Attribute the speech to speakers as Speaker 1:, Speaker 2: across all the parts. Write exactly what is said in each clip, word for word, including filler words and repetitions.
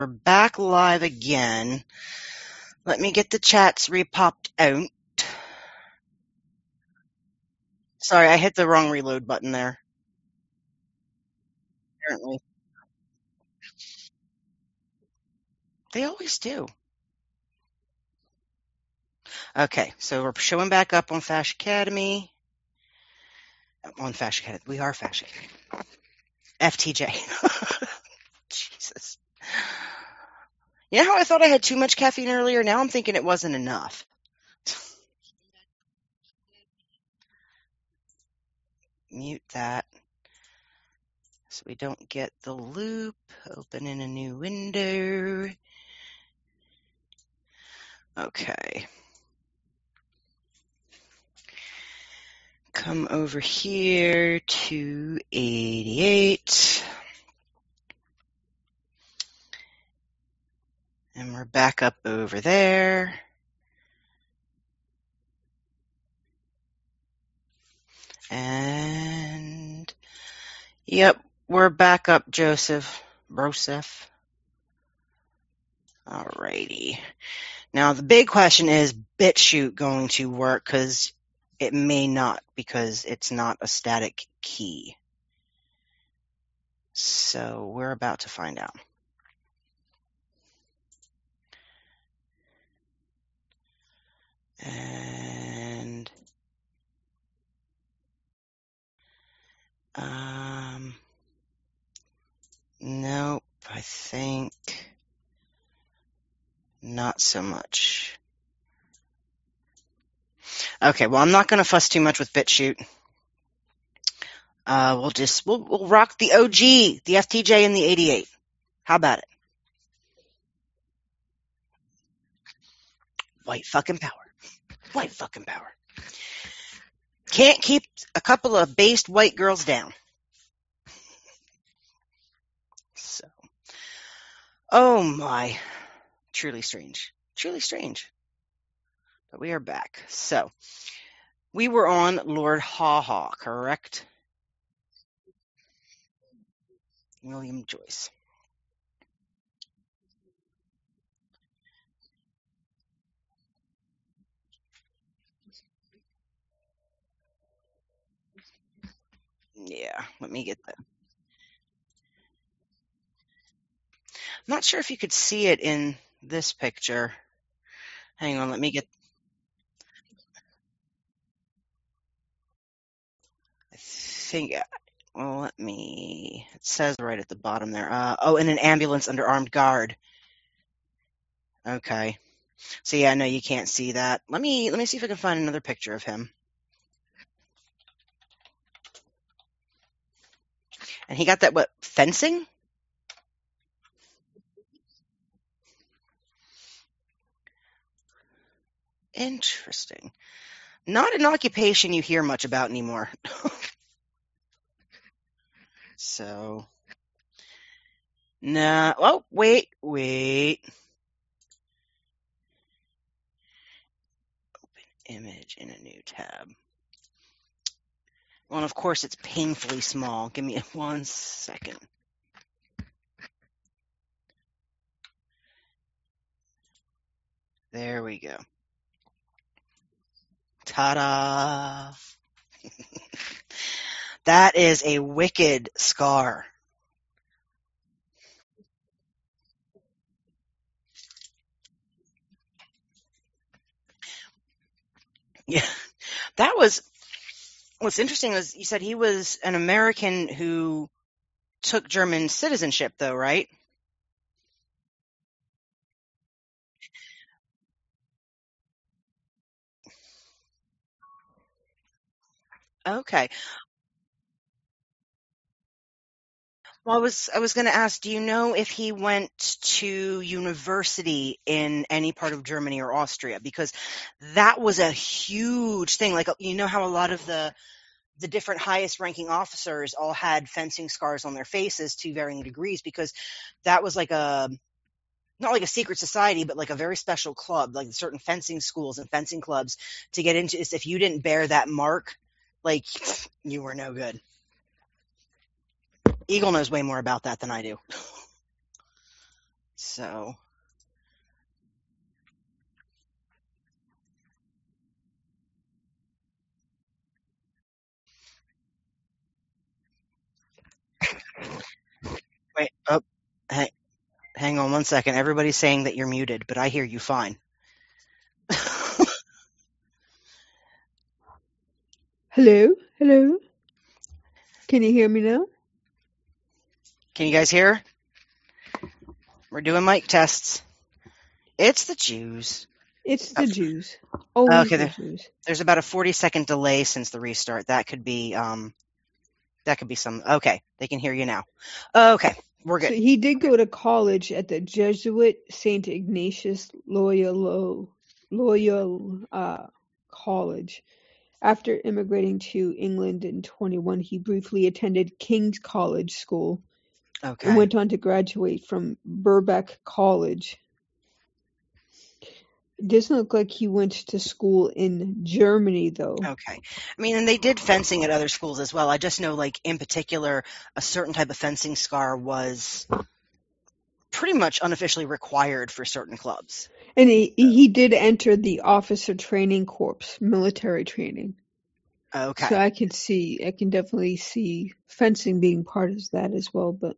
Speaker 1: We're back live again. Let me get the chats re-popped out. Sorry, I hit the wrong reload button there. Apparently. They always do. Okay, so we're showing back up on Fash Academy. On Fash Academy. We are Fash Academy. F T J. Jesus. You know how I thought I had too much caffeine earlier? Now I'm thinking it wasn't enough. Mute that so we don't get the loop. Open in a new window. Okay. Come over here to eighty-eight. And we're back up over there. And yep, we're back up, Joseph. Broseph. Alrighty. Now the big question is, BitChute going to work? Because it may not, because it's not a static key. So we're about to find out. And um, nope, I think not so much. Okay, well, I'm not going to fuss too much with BitChute. Uh, we'll just we'll, we'll rock the O G, the F T J, and the eighty-eight. How about it? White fucking power. White fucking power. Can't keep a couple of based white girls down. So, oh my, truly strange, truly strange. But we are back. So, we were on Lord Haw-Haw, correct? William Joyce. Yeah, let me get that. I'm not sure if you could see it in this picture. Hang on, let me get. I think. Well, let me. It says right at the bottom there. Uh, oh, in an ambulance under armed guard. Okay. So yeah, no, you can't see that. Let me let me see if I can find another picture of him. And he got that what fencing? Interesting. Not an occupation you hear much about anymore. So, nah. Oh, wait, wait. Open image in a new tab. Well, and of course, it's painfully small. Give me one second. There we go. Ta-da! That is a wicked scar. Yeah, that was, what's interesting was you said he was an American who took German citizenship, though, right? Okay. Well, I was I was going to ask, do you know if he went to university in any part of Germany or Austria? Because that was a huge thing. Like, you know how a lot of the the different highest ranking officers all had fencing scars on their faces to varying degrees, because that was like a, not like a secret society, but like a very special club, like certain fencing schools and fencing clubs to get into. Is if you didn't bear that mark, like, you were no good. Eagle knows way more about that than I do. So... Wait, oh, hey, hang on one second. Everybody's saying that you're muted, but I hear you fine.
Speaker 2: Hello? Hello? Can you hear me now?
Speaker 1: Can you guys hear? We're doing mic tests. It's the Jews.
Speaker 2: It's the Jews. Always
Speaker 1: Okay,
Speaker 2: the
Speaker 1: there,
Speaker 2: Jews.
Speaker 1: there's about a forty second delay since the restart. That could be, um, that could be some, okay, they can hear you now. Okay, we're good.
Speaker 2: So he did go to college at the Jesuit Saint Ignatius Loyola, Loyola uh, College. After immigrating to England in twenty-one, he briefly attended King's College School
Speaker 1: Okay.
Speaker 2: and went on to graduate from Birkbeck College. It doesn't look like he went to school in Germany, though.
Speaker 1: Okay. I mean, and they did fencing at other schools as well. I just know, like, in particular, a certain type of fencing scar was pretty much unofficially required for certain clubs.
Speaker 2: And he, he did enter the Officer Training Corps, military training.
Speaker 1: Okay.
Speaker 2: So I can see, I can definitely see fencing being part of that as well, but...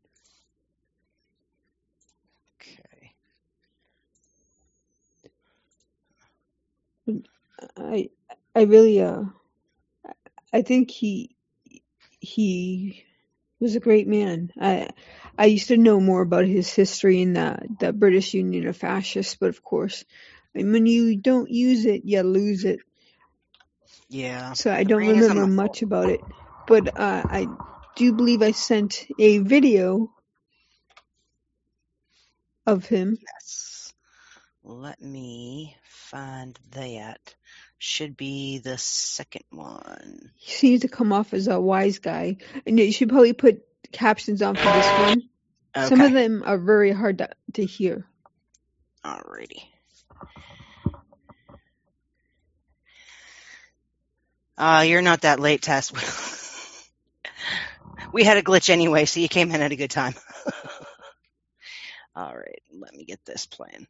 Speaker 2: I I really uh I think he he was a great man. I I used to know more about his history in the the British Union of Fascists, but of course, I mean, when you don't use it, you lose it.
Speaker 1: Yeah.
Speaker 2: So I don't remember much about it, but uh, I do believe I sent a video of him.
Speaker 1: Yes. Let me find that. Should be the second one.
Speaker 2: He seems to come off as a wise guy. And you should probably put captions on for this one.
Speaker 1: Okay.
Speaker 2: Some of them are very hard to, to hear.
Speaker 1: Alrighty. Uh, you're not that late, Tess. We had a glitch anyway, so you came in at a good time. Alright, let me get this playing.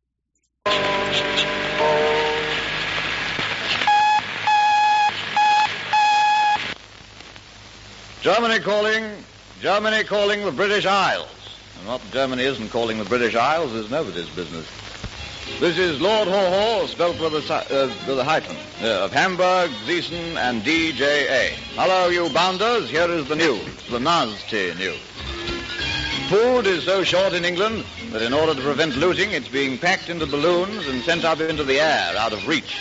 Speaker 3: Germany calling, Germany calling the British Isles. And what Germany isn't calling the British Isles is nobody's business. This is Lord Haw Haw, spelled with a, uh, with a hyphen, uh, of Hamburg, Gießen, and D J A. Hello, you bounders, here is the news, the nasty news. Food is so short in England that in order to prevent looting, it's being packed into balloons and sent up into the air out of reach.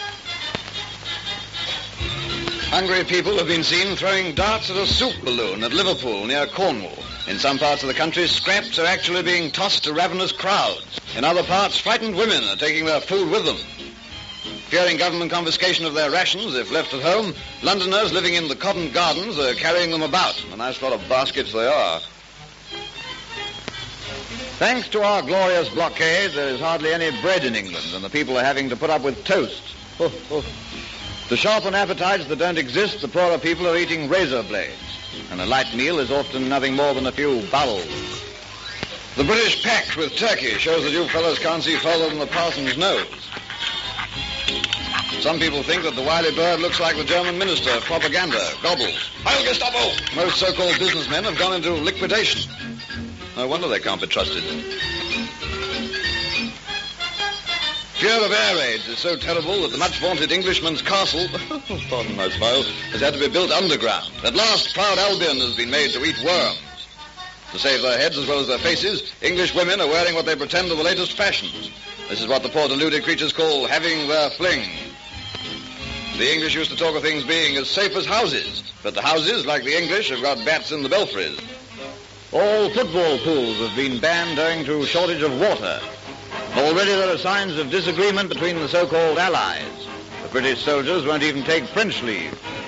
Speaker 3: Hungry people have been seen throwing darts at a soup balloon at Liverpool near Cornwall. In some parts of the country, scraps are actually being tossed to ravenous crowds. In other parts, frightened women are taking their food with them. Fearing government confiscation of their rations if left at home, Londoners living in the Covent Gardens are carrying them about. A nice lot of baskets they are. Thanks to our glorious blockade, there is hardly any bread in England, and the people are having to put up with toast. Oh, oh. To sharpen appetites that don't exist, the poorer people are eating razor blades, and a light meal is often nothing more than a few bowels. The British pact with Turkey shows that you fellows can't see further than the parson's nose. Some people think that the wily bird looks like the German minister of propaganda, Goebbels. Heil Gestapo! Most so-called businessmen have gone into liquidation. No wonder they can't be trusted. Fear of air raids is so terrible that the much-vaunted Englishman's castle, pardon my smile, has had to be built underground. At last, proud Albion has been made to eat worms. To save their heads as well as their faces, English women are wearing what they pretend are the latest fashions. This is what the poor deluded creatures call having their fling. The English used to talk of things being as safe as houses, but the houses, like the English, have got bats in the belfries. All football pools have been banned owing to shortage of water. Already there are signs of disagreement between the so-called allies. The British soldiers won't even take French leave.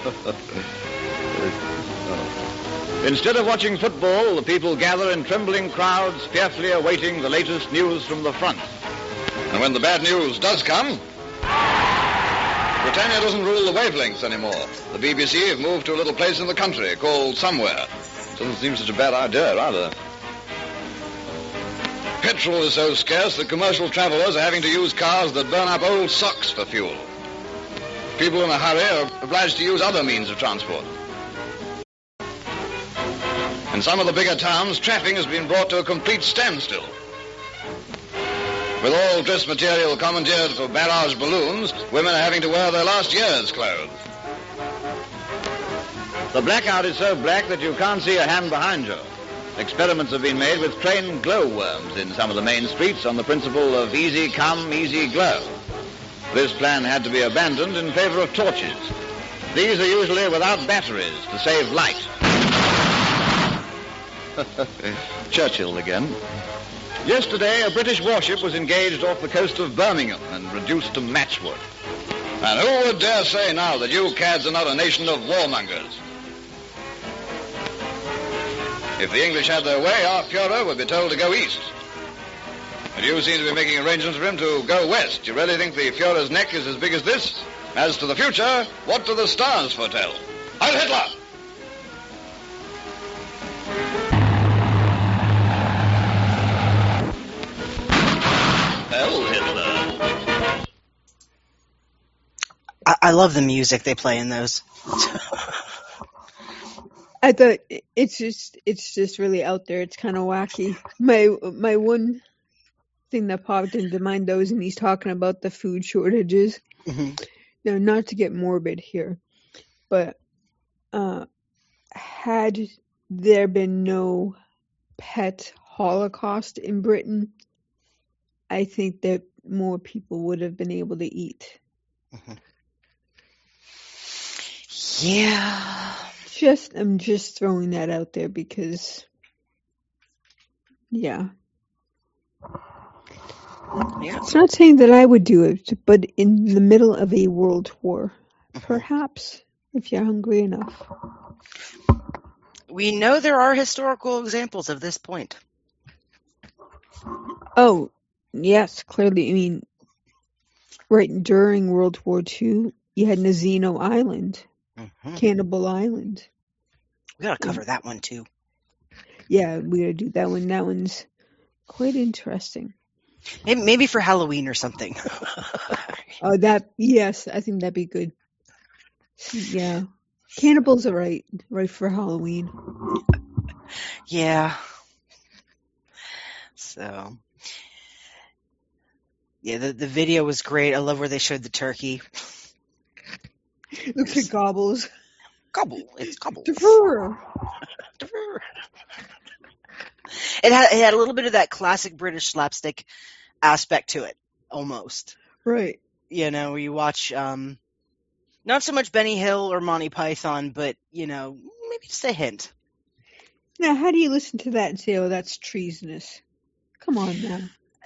Speaker 3: Instead of watching football, the people gather in trembling crowds, fearfully awaiting the latest news from the front. And when the bad news does come, Britannia doesn't rule the wavelengths anymore. The B B C have moved to a little place in the country called Somewhere. Doesn't seem such a bad idea, either. Petrol is so scarce that commercial travelers are having to use cars that burn up old socks for fuel. People in a hurry are obliged to use other means of transport. In some of the bigger towns, traffic has been brought to a complete standstill. With all dress material commandeered for barrage balloons, women are having to wear their last year's clothes. The blackout is so black that you can't see a hand behind you. Experiments have been made with trained glowworms in some of the main streets on the principle of easy come, easy glow. This plan had to be abandoned in favor of torches. These are usually without batteries to save light. Churchill again. Yesterday, a British warship was engaged off the coast of Birmingham and reduced to matchwood. And who would dare say now that you cads are not a nation of warmongers? If the English had their way, our Führer would be told to go east. But you seem to be making arrangements for him to go west. You really think the Führer's neck is as big as this? As to the future, what do the stars foretell? Heil Hitler! Heil Hitler.
Speaker 1: I, I love the music they play in those.
Speaker 2: I thought it's just it's just really out there. It's kind of wacky. My my one thing that popped into mind though is when he's talking about the food shortages.
Speaker 1: Mm-hmm.
Speaker 2: Now, not to get morbid here, but uh, had there been no pet holocaust in Britain, I think that more people would have been able to eat.
Speaker 1: Mm-hmm. Yeah.
Speaker 2: Just, I'm just throwing that out there because, yeah.
Speaker 1: Yeah.
Speaker 2: It's not saying that I would do it, but in the middle of a world war, perhaps, if you're hungry enough.
Speaker 1: We know there are historical examples of this point.
Speaker 2: Oh, yes, clearly. I mean, right during World War Two, you had Nazino Island.
Speaker 1: Mm-hmm.
Speaker 2: Cannibal Island.
Speaker 1: We gotta cover that one too.
Speaker 2: Yeah, we gotta do that one. That one's quite interesting.
Speaker 1: Maybe, maybe for Halloween or something.
Speaker 2: Oh, that, yes, I think that'd be good. Yeah. Cannibals are right, right for Halloween.
Speaker 1: Yeah. So, yeah, the, the video was great. I love where they showed the turkey.
Speaker 2: Looks like gobbles.
Speaker 1: Gobble. It's gobble.
Speaker 2: Defer.
Speaker 1: It had it had a little bit of that classic British slapstick aspect to it, almost.
Speaker 2: Right.
Speaker 1: You know, where you watch um, not so much Benny Hill or Monty Python, but you know, maybe just a hint.
Speaker 2: Now, how do you listen to that and say, "Oh, that's treasonous"? Come on now.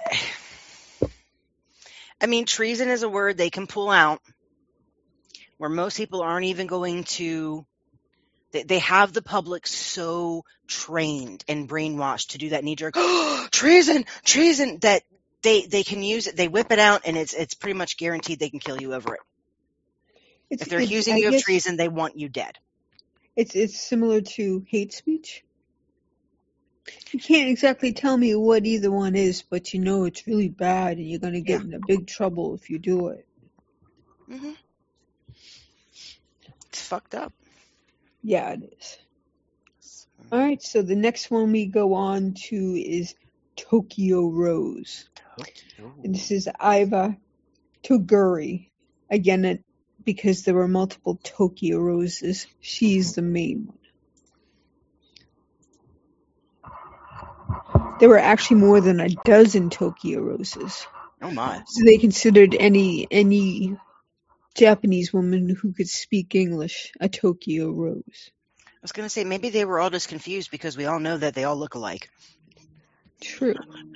Speaker 1: I mean, treason is a word they can pull out, where most people aren't even going to. They, they have the public so trained and brainwashed to do that knee-jerk oh, treason, treason that they they can use it. They whip it out, and it's it's pretty much guaranteed they can kill you over it.
Speaker 2: It's,
Speaker 1: if they're
Speaker 2: it's,
Speaker 1: accusing
Speaker 2: I
Speaker 1: you
Speaker 2: guess
Speaker 1: of treason, they want you dead.
Speaker 2: It's it's similar to hate speech. You can't exactly tell me what either one is, but you know it's really bad, and you're going to get
Speaker 1: Yeah.
Speaker 2: into big trouble if you do it.
Speaker 1: Mm-hmm. It's fucked up.
Speaker 2: Yeah, it is. All right, so the next one we go on to is Tokyo Rose.
Speaker 1: Tokyo.
Speaker 2: And this is Iva Toguri. Again, it, because there were multiple Tokyo Roses, she's the main one. There were actually more than a dozen Tokyo Roses.
Speaker 1: Oh my.
Speaker 2: So they considered any any Japanese woman who could speak English a Tokyo Rose.
Speaker 1: I was going to say, maybe they were all just confused because we all know that they all look alike.
Speaker 2: True.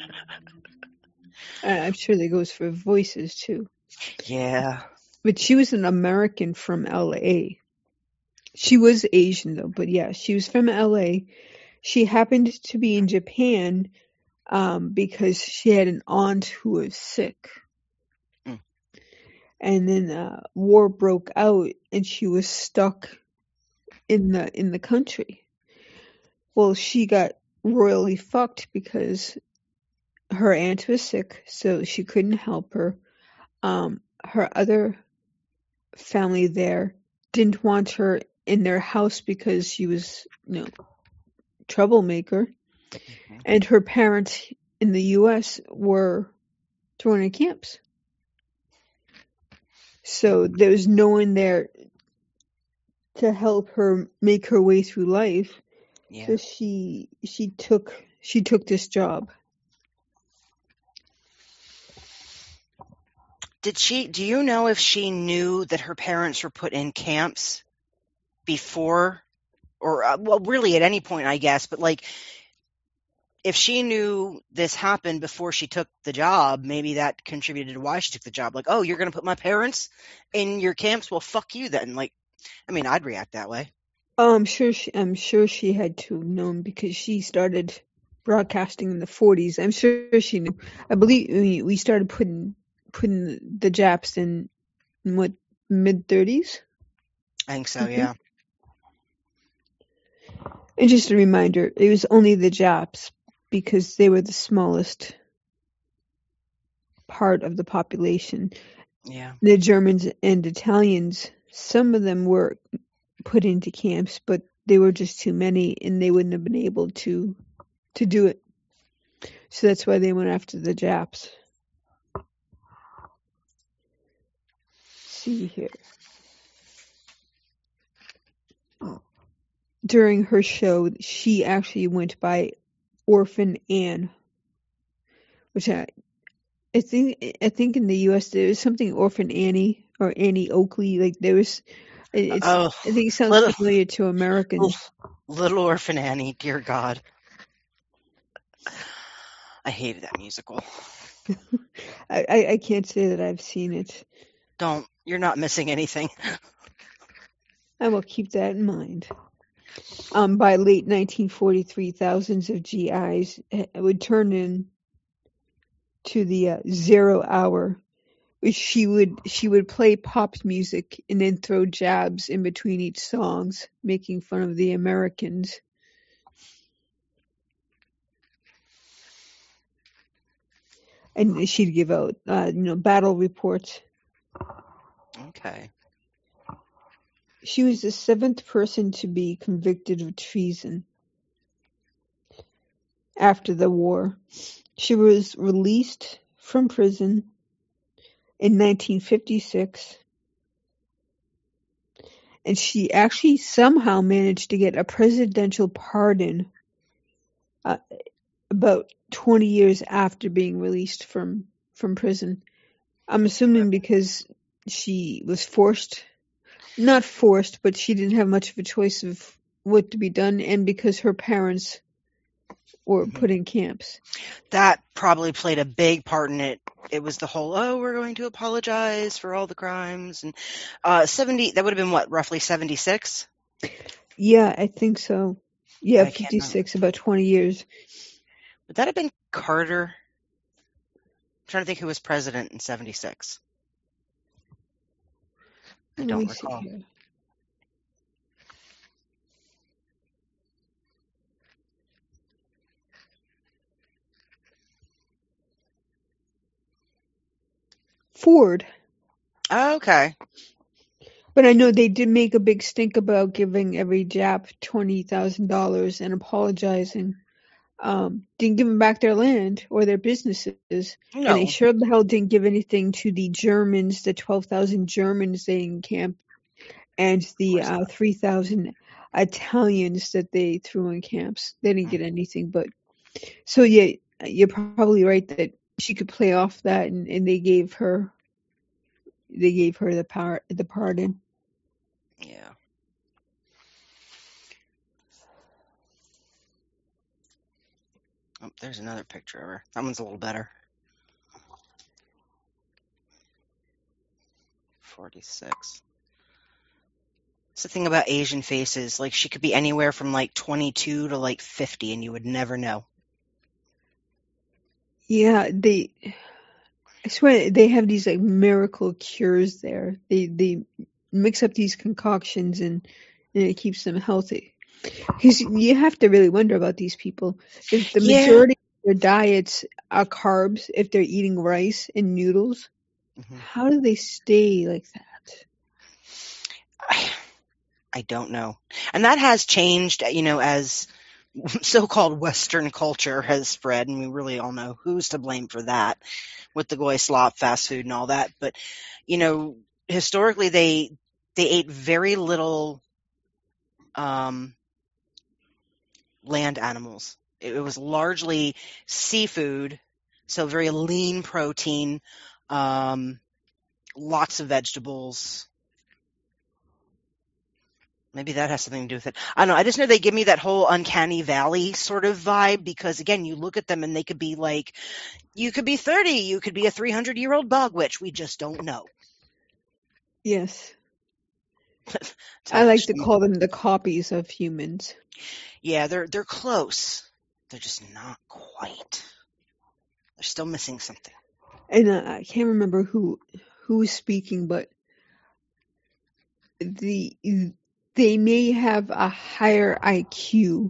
Speaker 2: Uh, I'm sure that goes for voices too.
Speaker 1: Yeah.
Speaker 2: But she was an American from L A. She was Asian though, but yeah, she was from L A. She happened to be in Japan um, because she had an aunt who was sick.
Speaker 1: Mm.
Speaker 2: And then uh, war broke out and she was stuck in the in the country. Well, she got royally fucked because her aunt was sick, so she couldn't help her. Um, her other family there didn't want her in their house because she was, you know, troublemaker.
Speaker 1: Mhm.
Speaker 2: And her parents in the U S were thrown in camps. So there was no one there to help her make her way through life.
Speaker 1: Yeah.
Speaker 2: So she she took she took this job.
Speaker 1: Did she, do you know if she knew that her parents were put in camps before, or, uh, well, really at any point, I guess, but like, if she knew this happened before she took the job, maybe that contributed to why she took the job. Like, oh, you're going to put my parents in your camps? Well, fuck you then. Like, I mean, I'd react that way.
Speaker 2: Oh, I'm sure she I'm sure she had to have known because she started broadcasting in the forties. I'm sure she knew. I believe we, we started putting putting the Japs in, in what, mid thirties.
Speaker 1: I think so,
Speaker 2: I think.
Speaker 1: yeah.
Speaker 2: And just a reminder, it was only the Japs because they were the smallest part of the population.
Speaker 1: Yeah.
Speaker 2: The Germans and Italians, some of them were put into camps, but they were just too many and they wouldn't have been able to to do it. So that's why they went after the Japs. See here. During her show, she actually went by Orphan Anne, which I, I think I think in the U S there was something Orphan Annie or Annie Oakley. Like there was, it's
Speaker 1: Oh,
Speaker 2: I think it sounds
Speaker 1: little,
Speaker 2: familiar to Americans.
Speaker 1: little Orphan Annie, dear God. I hated that musical.
Speaker 2: I, I, I can't say that I've seen it.
Speaker 1: Don't, you're not missing anything.
Speaker 2: I will keep that in mind. Um, by late nineteen forty-three, thousands of G Is would turn in to the uh, zero hour, which she would she would play pop music and then throw jabs in between each songs, making fun of the Americans. And she'd give out, uh, you know, battle reports.
Speaker 1: Okay.
Speaker 2: She was the seventh person to be convicted of treason after the war. She was released from prison in nineteen fifty-six, and she actually somehow managed to get a presidential pardon uh, about twenty years after being released from, from prison. I'm assuming because she was forced, not forced, but she didn't have much of a choice of what to be done, and because her parents were
Speaker 1: Mhm.
Speaker 2: put in camps.
Speaker 1: That probably played a big part in it. It was the whole, oh, we're going to apologize for all the crimes. And uh, seventy, that would have been what, roughly seventy-six?
Speaker 2: Yeah, I think so. Yeah,
Speaker 1: I can't remember.
Speaker 2: fifty-six, about twenty years.
Speaker 1: Would that have been Carter? I'm trying to think who was president in seventy-six. I
Speaker 2: Let
Speaker 1: don't
Speaker 2: me
Speaker 1: recall.
Speaker 2: see here. Ford.
Speaker 1: Oh, okay.
Speaker 2: But I know they did make a big stink about giving every Jap twenty thousand dollars and apologizing. Um, didn't give them back their land or their businesses. And they
Speaker 1: No.
Speaker 2: sure the hell didn't give anything to the Germans, the twelve thousand Germans they encamped, and the
Speaker 1: course
Speaker 2: uh,
Speaker 1: not.
Speaker 2: three thousand Italians that they threw in camps. They didn't
Speaker 1: Mm.
Speaker 2: get anything. But so, yeah, you're probably right that she could play off that, and, and they gave her they gave her the power, the pardon.
Speaker 1: Yeah. Oh, there's another picture of her. That one's a little better. forty-six. It's the thing about Asian faces. Like, she could be anywhere from like twenty-two to like fifty, and you would never know.
Speaker 2: Yeah, they. I swear they have these like miracle cures there. They they mix up these concoctions and and it keeps them healthy. Because you have to really wonder about these people. If the
Speaker 1: Yeah.
Speaker 2: majority their diets are carbs, if they're eating rice and noodles,
Speaker 1: Mhm.
Speaker 2: how do they stay like that?
Speaker 1: I, I don't know. And that has changed, you know, as so-called Western culture has spread, and we really all know who's to blame for that with the goy slop, fast food, and all that. But, you know, historically they they ate very little um, land animals. It, it was largely seafood, so very lean protein, um, lots of vegetables. Maybe that has something to do with it. I don't know. I just know they give me that whole uncanny valley sort of vibe because, again, you look at them and they could be like, you could be thirty, you could be a three hundred year old bug witch. We just don't know.
Speaker 2: Yes.
Speaker 1: It's
Speaker 2: I
Speaker 1: like,
Speaker 2: like to call them the copies of humans.
Speaker 1: yeah, they're they're close. They're just not quite. They're still missing something.
Speaker 2: And uh, I can't remember who who was speaking, but the they may have a higher I Q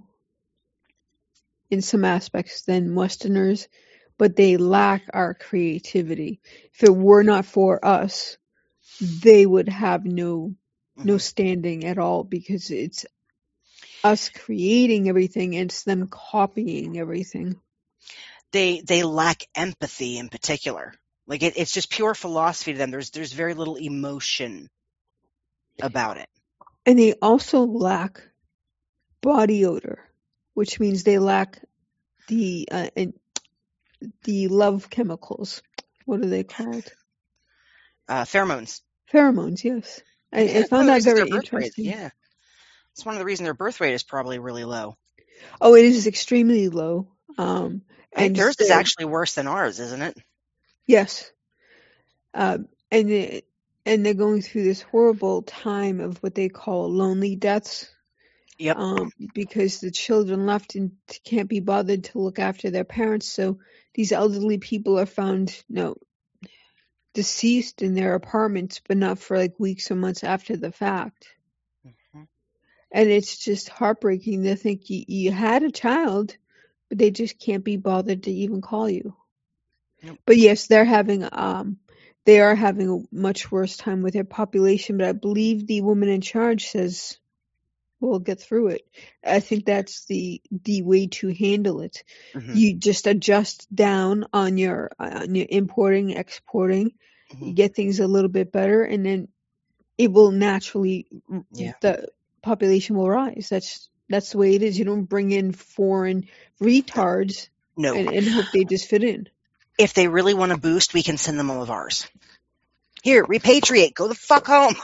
Speaker 2: in some aspects than Westerners, but they lack our creativity. If it were not for us, they would have no no
Speaker 1: Mhm.
Speaker 2: standing at all because it's us creating everything and it's them copying everything.
Speaker 1: They they lack empathy in particular. Like it, it's just pure philosophy to them. There's there's very little emotion about it.
Speaker 2: And they also lack body odor, which means they lack the uh, and the love chemicals. What are they called?
Speaker 1: Uh, pheromones.
Speaker 2: Pheromones, yes. I,
Speaker 1: Yeah,
Speaker 2: I
Speaker 1: it's one
Speaker 2: found
Speaker 1: of the
Speaker 2: that
Speaker 1: reasons their
Speaker 2: very
Speaker 1: birth rate.
Speaker 2: interesting.
Speaker 1: Yeah, it's one of the reasons their birth rate is probably really low.
Speaker 2: Oh, it is extremely low. Um,
Speaker 1: I think
Speaker 2: and
Speaker 1: theirs is
Speaker 2: they're-
Speaker 1: actually worse than ours, isn't it?
Speaker 2: yes. Um, and it, and they're going through this horrible time of what they call lonely deaths.
Speaker 1: Yep.
Speaker 2: Um, because the children left and can't be bothered to look after their parents, so these elderly people are found, you know, deceased in their apartments, but not for like weeks or months after the fact.
Speaker 1: Mm-hmm.
Speaker 2: And it's just heartbreaking to think you, you had a child, but they just can't be bothered to even call you.
Speaker 1: Yep.
Speaker 2: But yes, they're having um, they are having a much worse time with their population. But I believe the woman in charge says we'll get through it. I think that's the the way to handle it.
Speaker 1: Mm-hmm.
Speaker 2: You just adjust down on your on your importing, exporting.
Speaker 1: Mm-hmm.
Speaker 2: You get things a little bit better, and then it will naturally
Speaker 1: Yeah.
Speaker 2: the population will rise. That's that's the way it is. You don't bring in foreign retards
Speaker 1: No.
Speaker 2: and, and hope they just fit in.
Speaker 1: If they really want to boost, we can send them all of ours. Here, repatriate. Go the fuck home.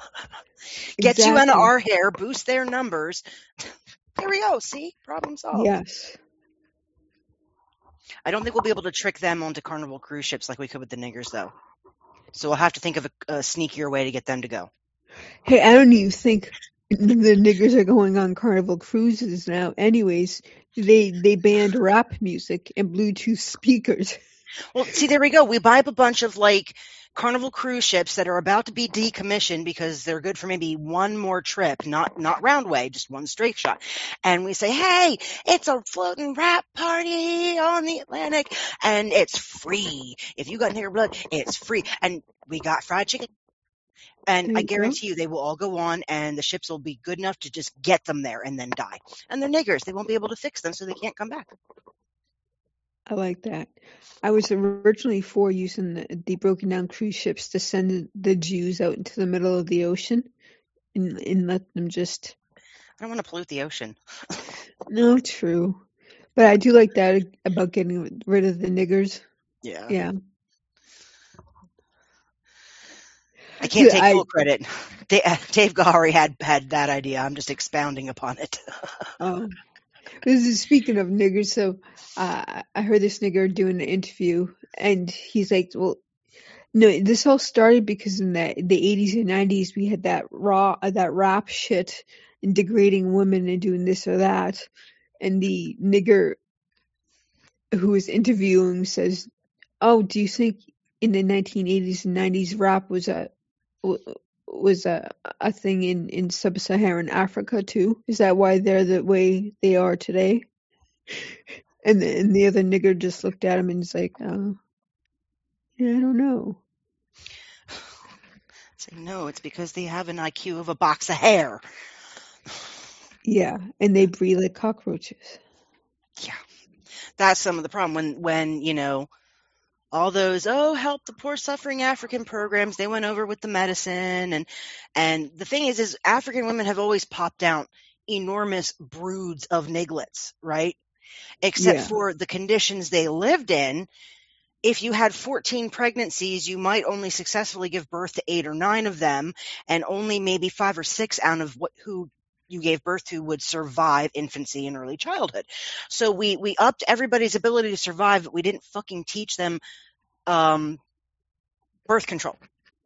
Speaker 1: Get
Speaker 2: Exactly.
Speaker 1: you into our hair. Boost their numbers. There we go. See? Problem solved.
Speaker 2: Yes.
Speaker 1: I don't think we'll be able to trick them onto Carnival cruise ships like we could with the niggers, though. So we'll have to think of a, a sneakier way to get them to go.
Speaker 2: Hey, I don't even think the niggers are going on Carnival cruises now. Anyways, they they banned rap music and Bluetooth speakers.
Speaker 1: Well, see, there we go. We buy up a bunch of, like, Carnival cruise ships that are about to be decommissioned because they're good for maybe one more trip, not not round way, just one straight shot. And we say, hey, it's a floating rap party on the Atlantic, and it's free. If you got nigger blood, it's free. And we got fried chicken. And
Speaker 2: There
Speaker 1: I
Speaker 2: you go.
Speaker 1: guarantee you they will all go on, and the ships will be good enough to just get them there and then die. And they're niggers. They won't be able to fix them, so they can't come back.
Speaker 2: I like that. I was originally for using the, the broken down cruise ships to send the Jews out into the middle of the ocean and, and let them just.
Speaker 1: I don't want to pollute the ocean.
Speaker 2: No, true. But I do like that about getting rid of the niggers.
Speaker 1: Yeah.
Speaker 2: Yeah.
Speaker 1: I can't take
Speaker 2: I-
Speaker 1: full credit. Da- Dave Gahary had had that idea. I'm just expounding upon it.
Speaker 2: Oh. This is speaking of niggers. So uh, I heard this nigger doing an interview, and he's like, "Well, no, this all started because in the the eighties and nineties we had that raw uh, that rap shit and degrading women and doing this or that." And the nigger who was interviewing says, "Oh, do you think in the nineteen eighties and nineties rap was a was a a thing in in sub-Saharan Africa too? Is that why they're the way they are today?" And the, and the other nigger just looked at him and was like, uh, yeah, I don't know.
Speaker 1: Say, no, it's because they have an I Q of a box of hair.
Speaker 2: Yeah, and they breathe like cockroaches.
Speaker 1: Yeah. That's some of the problem. When, when, you know, all those, oh, help the poor suffering African programs, they went over with the medicine. And, and the thing is, is African women have always popped out enormous broods of niglets, right? Except
Speaker 2: Yeah.
Speaker 1: for the conditions they lived in. If you had fourteen pregnancies, you might only successfully give birth to eight or nine of them, and only maybe five or six out of what, who you gave birth to would survive infancy and early childhood. So we, we upped everybody's ability to survive, but we didn't fucking teach them um, birth control.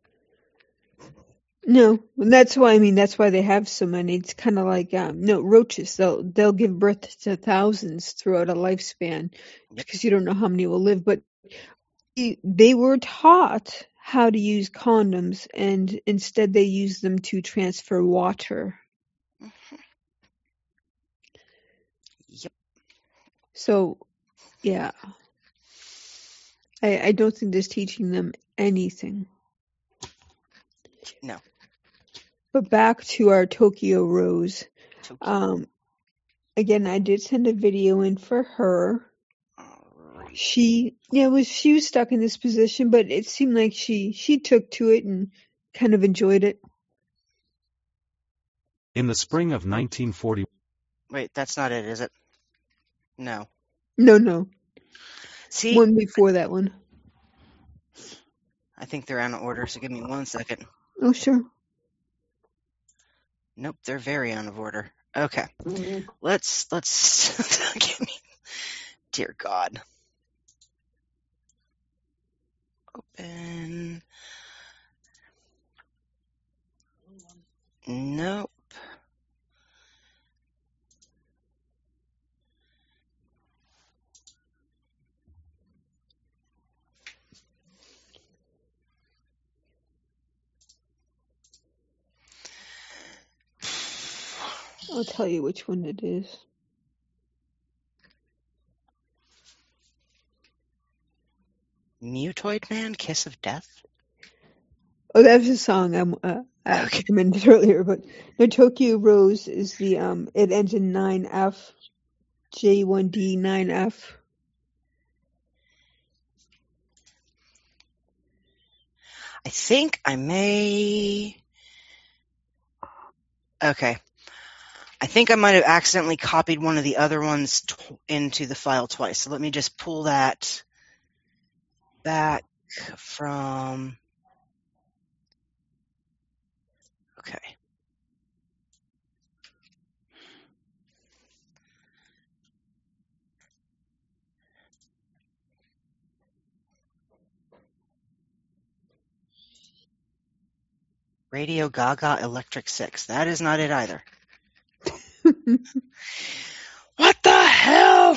Speaker 2: No, and that's why, I mean, that's why they have so many. It's kind of like, um, no, roaches. They'll, they'll give birth to thousands throughout a lifespan because you don't know how many will live. But they were taught how to use condoms, and instead they use them to transfer water.
Speaker 1: Mm-hmm. Yep.
Speaker 2: So, yeah. I, I don't think this teaching them anything.
Speaker 1: No.
Speaker 2: But back to our Tokyo Rose.
Speaker 1: Tokyo.
Speaker 2: Um, again, I did send a video in for her.
Speaker 1: Right.
Speaker 2: She, yeah, was she was stuck in this position, but it seemed like she she took to it and kind of enjoyed it.
Speaker 4: In the spring of nineteen forty.
Speaker 1: Wait, that's not it, is it? No.
Speaker 2: No, no.
Speaker 1: See,
Speaker 2: one before that one.
Speaker 1: I think they're out of order, so give me one second.
Speaker 2: Oh, sure.
Speaker 1: Nope, they're very out of order. Okay. Mm-hmm. Let's, let's, give me, dear God. Open. Nope.
Speaker 2: I'll tell you which one it is.
Speaker 1: Mutoid Man, Kiss of Death?
Speaker 2: Oh, that was a song I'm, uh, I
Speaker 1: Okay.
Speaker 2: recommended earlier, but no, Tokyo Rose is the, um, it ends in nine F, J one D nine F.
Speaker 1: I think I may... Okay. I think I might have accidentally copied one of the other ones t- into the file twice. So let me just pull that back from... Okay. Radio Gaga Electric Six. That is not it either. What the hell?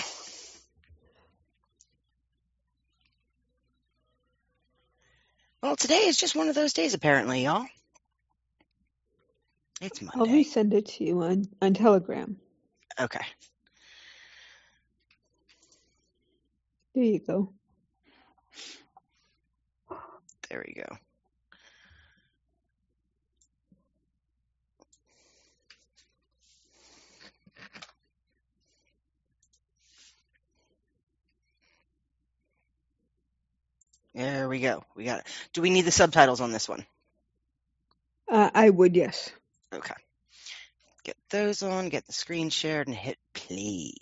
Speaker 1: Well, today is just one of those days, apparently, y'all. It's Monday.
Speaker 2: I'll resend it to you on, on Telegram.
Speaker 1: Okay.
Speaker 2: There you go.
Speaker 1: There we go. There we go. We got it. Do we need the subtitles on this one?
Speaker 2: Uh, I would, yes.
Speaker 1: Okay. Get those on, get the screen shared, and hit play.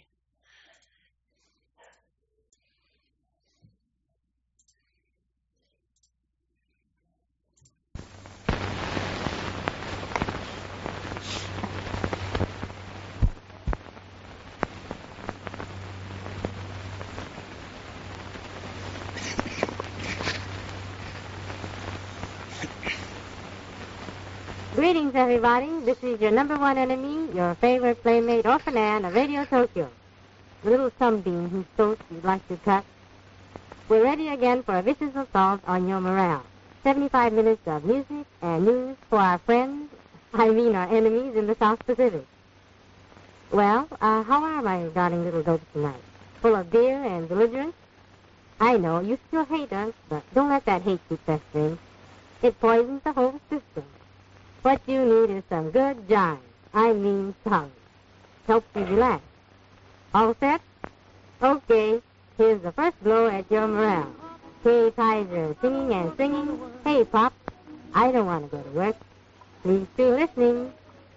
Speaker 5: Greetings, everybody. This is your number one enemy, your favorite playmate, Orphan Ann of Radio Tokyo. The little sunbeam whose throat you'd like to cut. We're ready again for a vicious assault on your morale. seventy-five minutes of music and news for our friends, I mean our enemies in the South Pacific. Well, uh, how are my darling little dopes tonight? full of beer and belligerence? I know, you still hate us, but don't let that hate keep festering. It poisons the whole system. What you need is some good jive. I mean tongue. Helps you relax. All set? Okay, here's the first blow at your morale. Kay Kaiser singing and singing. Hey, Pop, I don't want to go to work. Please do listening.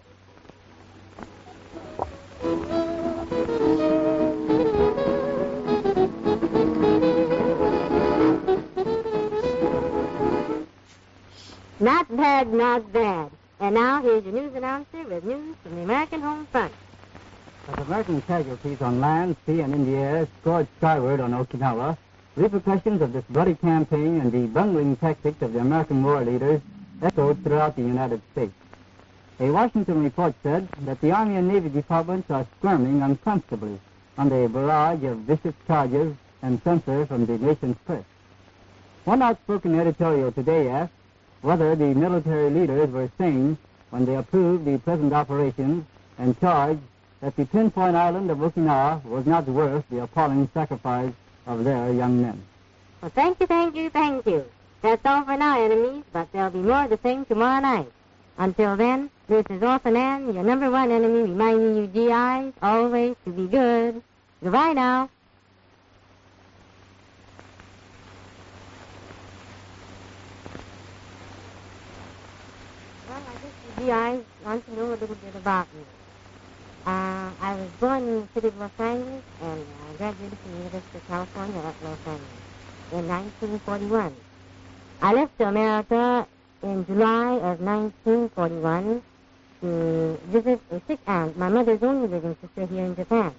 Speaker 5: Not bad, not bad. And now here's your news announcer with news from the American home front.
Speaker 6: As American casualties on land, sea, and in the air scored skyward on Okinawa, repercussions of this bloody campaign and the bungling tactics of the American war leaders echoed throughout the United States. A Washington report said that the Army and Navy departments are squirming uncomfortably under a barrage of vicious charges and censure from the nation's press. One outspoken editorial today asked whether the military leaders were sane when they approved the present operations and charged that the pinpoint island of Okinawa was not worth the appalling sacrifice of their young men.
Speaker 5: Well, thank you, thank you, thank you. That's all for now, enemies, but there'll be more to sing tomorrow night. Until then, this is Orphan Ann, your number one enemy, reminding you G Is always to be good. Goodbye now. Well, I guess the G Is want to know a little bit about me. Uh, I was born in the city of Los Angeles, and I graduated from the University of California at Los Angeles in nineteen forty-one. I left America in July of nineteen forty-one to visit a sick aunt, my mother's only living sister here in Japan.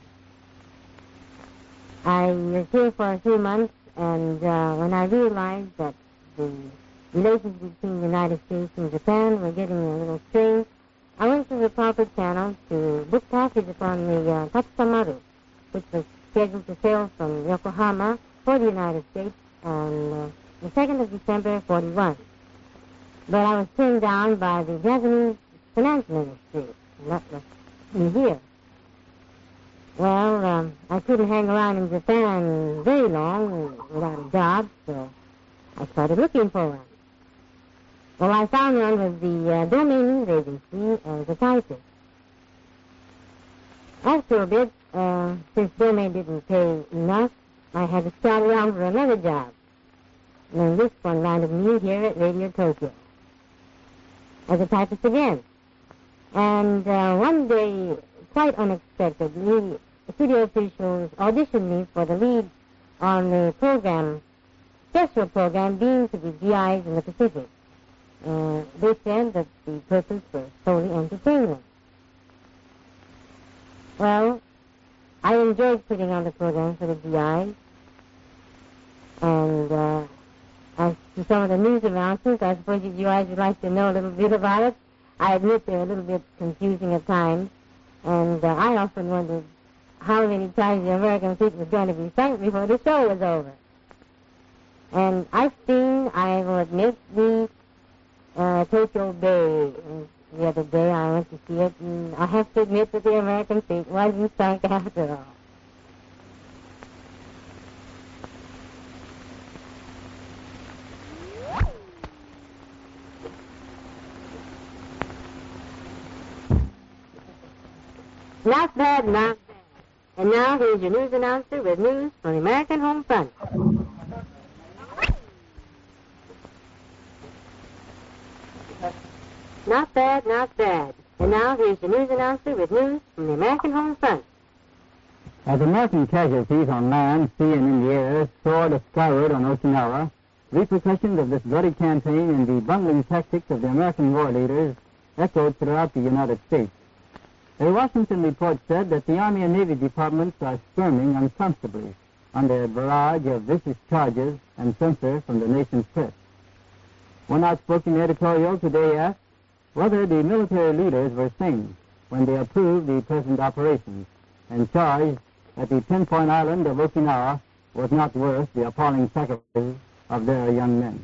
Speaker 5: I was here for a few months, and uh, when I realized that the relations between the United States and Japan were getting a little strained, I went to the proper channel to book passage upon the uh, Tatsamaru, which was scheduled to sail from Yokohama for the United States on uh, the second of December, forty-one. But I was turned down by the Japanese finance ministry, and that left me here. Well, um, I couldn't hang around in Japan very long without a job, so I started looking for one. Well, I found one with the uh, domain news agency as a typist. After a bit, uh, since domain didn't pay enough, I had to start around for another job. And this one landed me here at Radio Tokyo as a typist again. And uh, one day, quite unexpectedly, studio officials auditioned me for the lead on the program, special program being to the G Is in the Pacific. Uh, they said that the purpose was solely entertainment. Well, I enjoyed putting on the program for the G Is, and uh, as to some of the news announcements, I suppose you G Is would like to know a little bit about it. I admit they're a little bit confusing at times, and uh, I often wondered how many times the American fleet was going to be sunk before the show was over. And I've seen, I will admit, the uh, Tokyo Bay. The other day I went to see it, and I have to admit that the American fleet wasn't sunk after all. Not bad, not bad. And now here's your news announcer with news from the American home front. Not bad, not bad. And now here's your news announcer with news from the American home front.
Speaker 6: As American casualties on land, sea, and in the air soared skyward on Okinawa, repercussions of this bloody campaign and the bungling tactics of the American war leaders echoed throughout the United States. A Washington report said that the Army and Navy departments are squirming uncomfortably under a barrage of vicious charges and censure from the nation's press. One outspoken editorial today asked whether the military leaders were sane when they approved the present operations and charged that the pinpoint island of Okinawa was not worth the appalling sacrifice of their young men.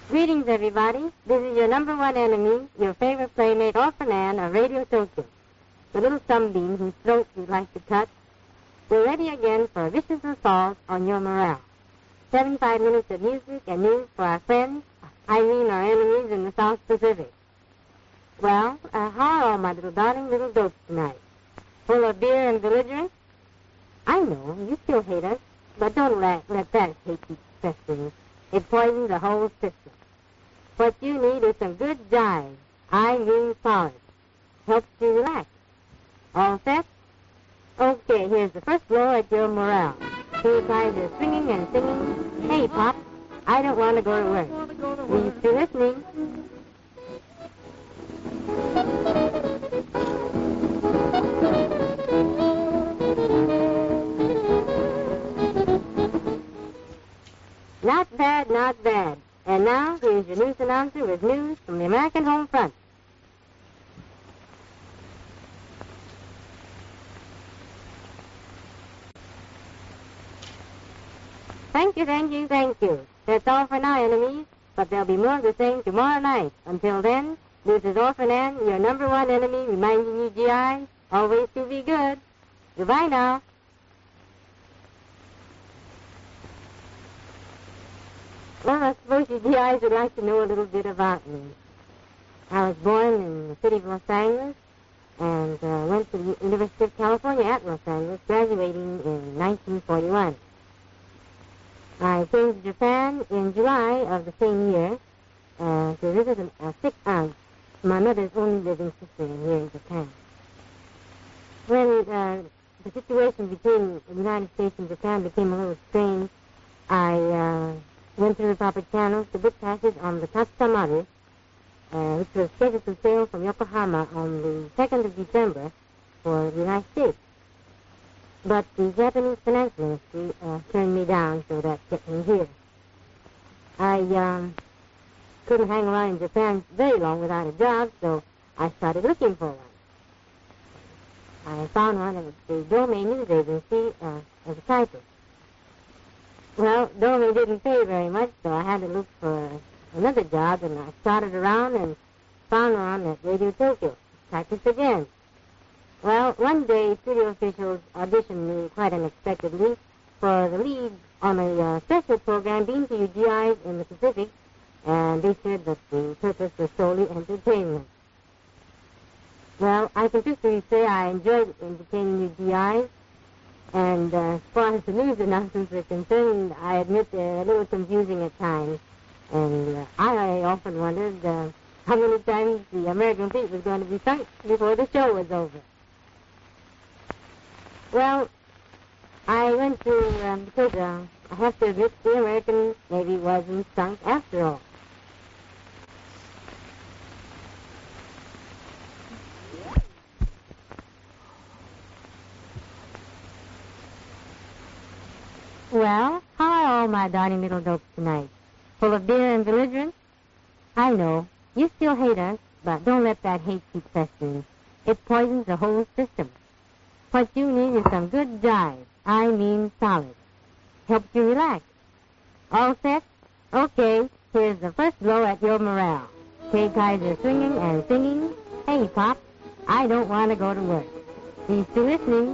Speaker 5: Greetings, everybody. This is your number one enemy, your favorite playmate, Orphan Ann of Radio Tokyo, the little sunbeam whose throat you'd like to cut. We're ready again for a vicious assault on your morale. seventy-five minutes of music and news for our friends, I mean our enemies in the South Pacific. Well, uh, how are all my little darling little dopes tonight? Full of beer and belligerence? I know, you still hate us, but don't let, let that hate keep festering. It poisons the whole system. What you need is some good jive. I mean solid. Helps you relax. All set? Okay, here's the first blow at your morale. Two guys are swinging and singing, "Hey, Pop, I don't want to go to work." Please be listening. Not bad, not bad. And now, here's your news announcer with news from the American home front. Thank you, thank you, thank you. That's all for now, enemies, but there'll be more of the same tomorrow night. Until then, this is Orphan Ann, your number one enemy, reminding you, G I, always to be good. Goodbye now. Well, I suppose you G Is would like to know a little bit about me. I was born in the city of Los Angeles and uh, went to the University of California at Los Angeles, graduating in nineteen forty-one. I came to Japan in July of the same year uh, to visit a, a sick aunt, my mother's only living sister here in Japan. When uh, the situation between the United States and Japan became a little strange, I uh, went through the proper channels to book passage on the Tatsamaru, uh, which was scheduled to sail from Yokohama on the second of December for the United States. But the Japanese Financial Ministry uh, turned me down, so that kept me here. I um, couldn't hang around in Japan very long without a job, so I started looking for one. I found one at the Dome News Agency uh, as a typist. Well, Dome didn't pay very much, so I had to look for another job, and I started around and found one at Radio Tokyo. Typist again. Well, one day, studio officials auditioned me quite unexpectedly for the lead on a uh, special program being to you G Is in the Pacific, and they said that the purpose was solely entertainment. Well, I can truthfully say I enjoyed entertaining you G Is, and uh, as far as the news announcements are concerned, I admit they're a little confusing at times, and uh, I often wondered uh, how many times the American fleet was going to be sunk before the show was over. Well, I went to, um, because uh, I have to admit the American Navy wasn't sunk after all. Well, how are all my darling little dopes tonight? Full of beer and belligerence? I know, you still hate us, but don't let that hate keep festering. It poisons the whole system. What you need is some good jive. I mean solid. Helps you relax. All set? Okay, here's the first blow at your morale. Kay Kaiser swinging and singing, "Hey, Pop, I don't want to go to work." Please be listening.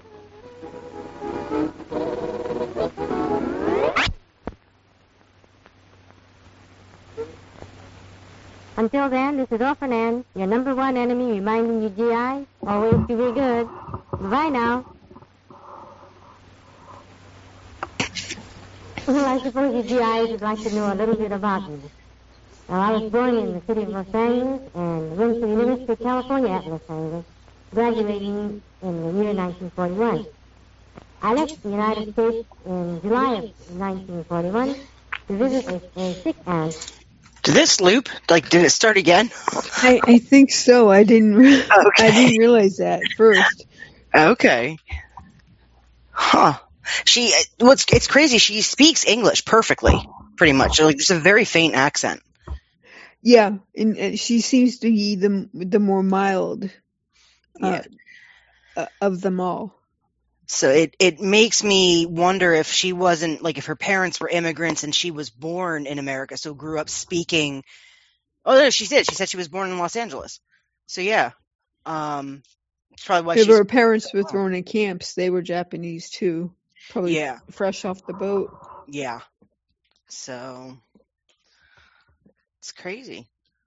Speaker 5: Until then, this is Orphan Ann, your number one enemy, reminding you G I, always to be good. Bye now. Well, I suppose you G Is would like to know a little bit about me. Now, I was born in the city of Los Angeles and went to the University of California at Los Angeles, graduating in the year nineteen forty-one. I left the United States in July of nineteen forty-one to visit a, a sick aunt.
Speaker 1: Did this loop? Like, did it start again?
Speaker 2: I, I think so. I didn't. Re-
Speaker 1: Okay.
Speaker 2: I didn't realize that at first.
Speaker 1: Okay. Huh. She, what's, it's crazy. She speaks English perfectly, pretty much. Like, there's a very faint accent.
Speaker 2: Yeah, and, and she seems to be the the more mild uh,
Speaker 1: Yeah.
Speaker 2: uh, of them all.
Speaker 1: So it, it makes me wonder if she wasn't, like, if her parents were immigrants and she was born in America, so grew up speaking. Oh, no, she did. She said she was born in Los Angeles. So, yeah. Um, it's probably why
Speaker 2: If
Speaker 1: she's.
Speaker 2: her parents were thrown in camps, they were Japanese too. Probably
Speaker 1: Yeah.
Speaker 2: fresh off the boat.
Speaker 1: Yeah. So, it's crazy.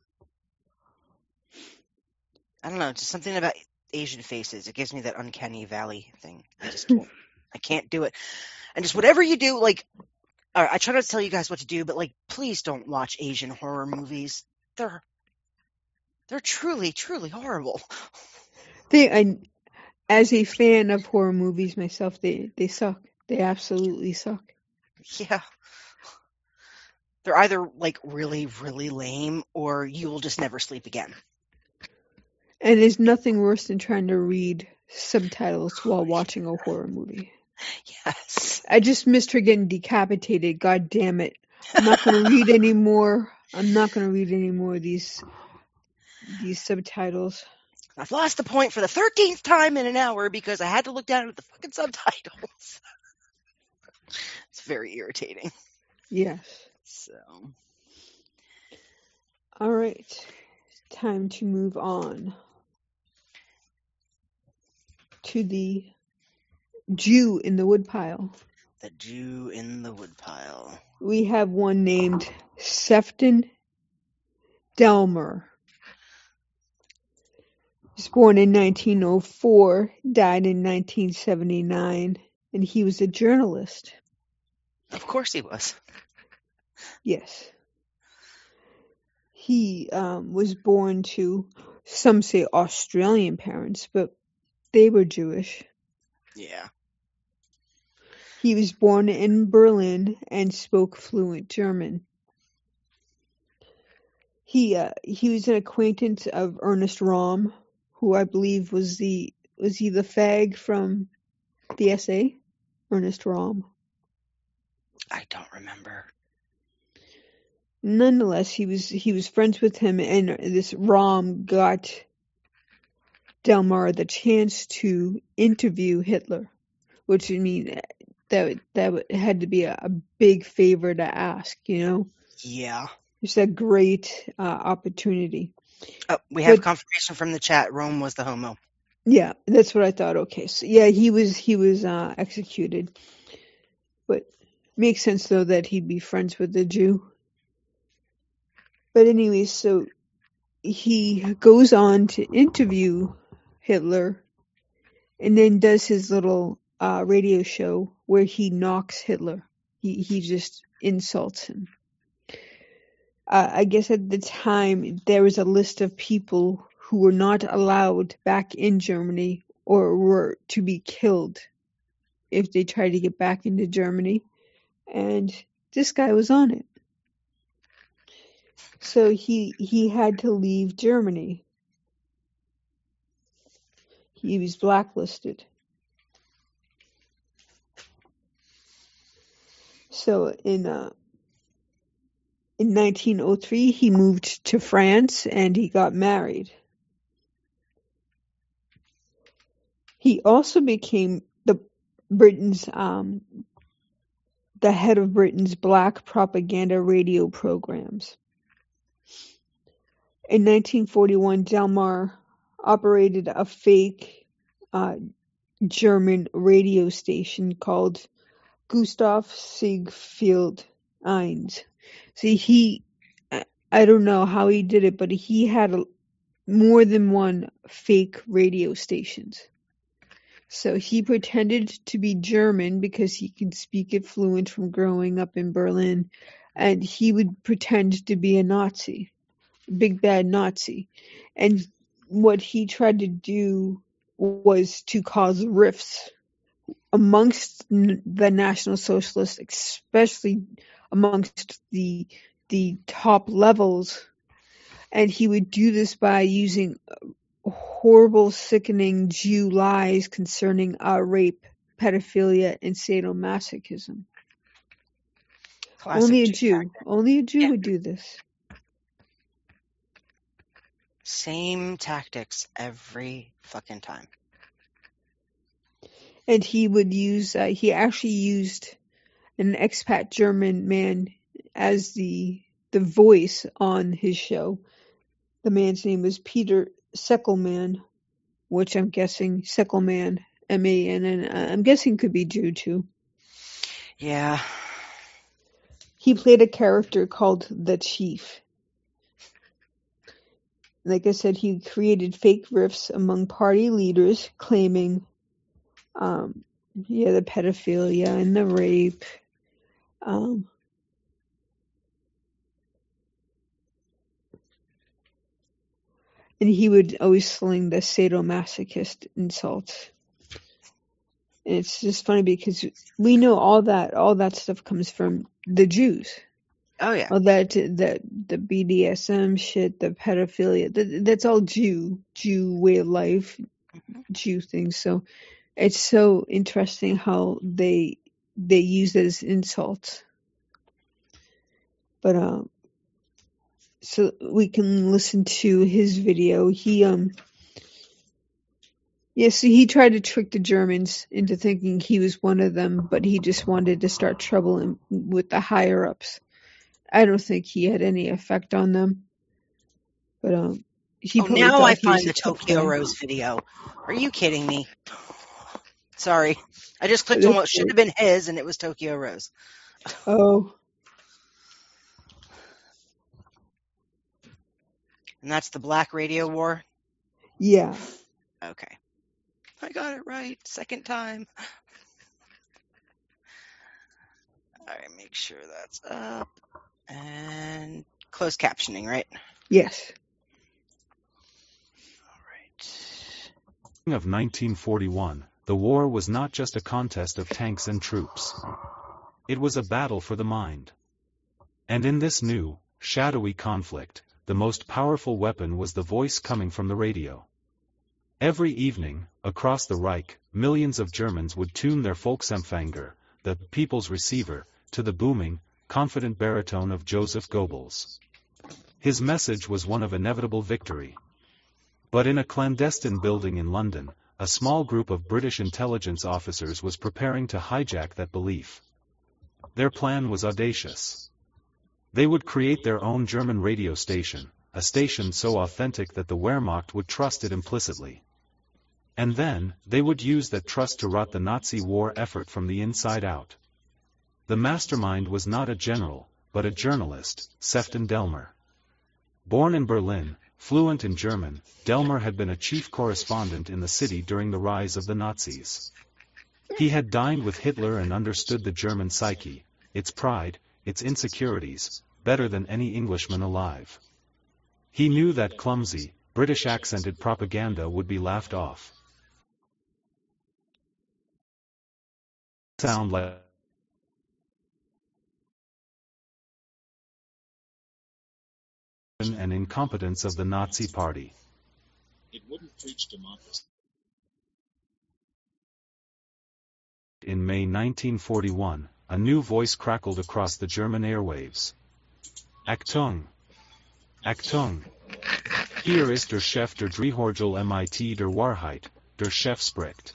Speaker 1: I don't know, just something about Asian faces. It gives me that uncanny valley thing. I just can't. I can't do it. And just whatever you do, like, all right, I try not to tell you guys what to do, but, like, please don't watch Asian horror movies. They're they're truly, truly horrible.
Speaker 2: They, I, as a fan of horror movies myself, they they suck. They absolutely suck.
Speaker 1: Yeah. They're either, like, really, really lame, or you will just never sleep again.
Speaker 2: And there's nothing worse than trying to read subtitles while watching a horror movie.
Speaker 1: Yes.
Speaker 2: I just missed her getting decapitated. God damn it. I'm not going to read any more. I'm not going to read any more of these, these subtitles.
Speaker 1: I've lost the point for the thirteenth time in an hour because I had to look down at the fucking subtitles. It's very irritating.
Speaker 2: Yes.
Speaker 1: So.
Speaker 2: All right. Time to move on to the Jew in the woodpile.
Speaker 1: The Jew in the woodpile.
Speaker 2: We have one named Sefton Delmer. He was born in nineteen oh four, died in nineteen seventy-nine, and he was a journalist.
Speaker 1: Of course he was.
Speaker 2: Yes. He um, was born to, some say Australian parents, but they were Jewish.
Speaker 1: Yeah.
Speaker 2: He was born in Berlin and spoke fluent German. He uh, he was an acquaintance of Ernest Röhm, who I believe was the was he the fag from the S A? Ernest Röhm.
Speaker 1: I don't remember.
Speaker 2: Nonetheless, he was he was friends with him, and this Röhm got Delmar the chance to interview Hitler, which I mean that that had to be a, a big favor to ask, you know.
Speaker 1: Yeah.
Speaker 2: It's a great uh, opportunity.
Speaker 1: Oh, we have
Speaker 2: But-
Speaker 1: confirmation from the chat. Rome was the homo.
Speaker 2: Yeah, that's what I thought. Okay, so yeah, he was he was uh, executed, but makes sense though that he'd be friends with the Jew. But anyway, so he goes on to interview Hitler, and then does his little uh, radio show where he knocks Hitler. He he just insults him. Uh, I guess at the time there was a list of people who were not allowed back in Germany or were to be killed if they tried to get back into Germany. And this guy was on it. So he he had to leave Germany. He was blacklisted. So in uh, in nineteen oh three, he moved to France and he got married. He also became the Britain's um, the head of Britain's black propaganda radio programs. In nineteen forty-one, Delmar operated a fake uh, German radio station called Gustav Siegfried Eins. See, he, I don't know how he did it, but he had a, more than one fake radio stations. So he pretended to be German because he could speak it fluent from growing up in Berlin, and he would pretend to be a Nazi, big bad Nazi. And what he tried to do was to cause rifts amongst the National Socialists, especially amongst the the top levels, and he would do this by using horrible, sickening Jew lies concerning uh, rape, pedophilia, and sadomasochism.
Speaker 1: Classic
Speaker 2: Only a
Speaker 1: Jew
Speaker 2: Jew,
Speaker 1: tactic.
Speaker 2: only a Jew
Speaker 1: Yeah.
Speaker 2: would do this.
Speaker 1: Same tactics every fucking time.
Speaker 2: and he would use, uh, he actually used an expat German man as the the voice on his show. The man's name was Peter Seckelman, which I'm guessing Seckelman, M A N N, I'm guessing could be Jew too.
Speaker 1: Yeah.
Speaker 2: He played a character called the Chief. Like I said, he created fake rifts among party leaders claiming, um, yeah, the pedophilia and the rape. Um, and he would always sling the sadomasochist insults. And it's just funny because we know all that, all that stuff comes from the Jews.
Speaker 1: Oh yeah.
Speaker 2: All that, that the B D S M shit, the pedophilia, that, that's all Jew, Jew way of life, mm-hmm. Jew things. So it's so interesting how they they use it as insults. But um, so we can listen to his video. He um, yeah, so he tried to trick the Germans into thinking he was one of them, but he just wanted to start trouble in, with the higher ups. I don't think he had any effect on them. But um, he
Speaker 1: oh, now I find the Tokyo
Speaker 2: guy.
Speaker 1: Rose video. Are you kidding me? Sorry, I just clicked on what should have been his, and it was Tokyo Rose.
Speaker 2: Oh.
Speaker 1: And that's the Black Radio War?
Speaker 2: Yeah.
Speaker 1: Okay. I got it right. Second time. All right, make sure that's up. And closed captioning, right?
Speaker 2: Yes.
Speaker 1: All right.
Speaker 4: Of nineteen forty-one, the war was not just a contest of tanks and troops. It was a battle for the mind. And in this new, shadowy conflict, the most powerful weapon was the voice coming from the radio. Every evening, across the Reich, millions of Germans would tune their Volksempfänger, the people's receiver, to the booming, confident baritone of Joseph Goebbels. His message was one of inevitable victory. But in a clandestine building in London, a small group of British intelligence officers was preparing to hijack that belief. Their plan was audacious. They would create their own German radio station, a station so authentic that the Wehrmacht would trust it implicitly. And then, they would use that trust to rot the Nazi war effort from the inside out. The mastermind was not a general, but a journalist, Sefton Delmer. Born in Berlin, fluent in German, Delmer had been a chief correspondent in the city during the rise of the Nazis. He had dined with Hitler and understood the German psyche, its pride, its insecurities, better than any Englishman alive. He knew that clumsy, British-accented propaganda would be laughed off. Sound like and incompetence of the Nazi Party.
Speaker 7: It wouldn't preach democracy.
Speaker 4: In May nineteen forty-one, a new voice crackled across the German airwaves. Achtung! Achtung! Hier ist der Chef der Drehorgel mit der Wahrheit, der Chef spricht.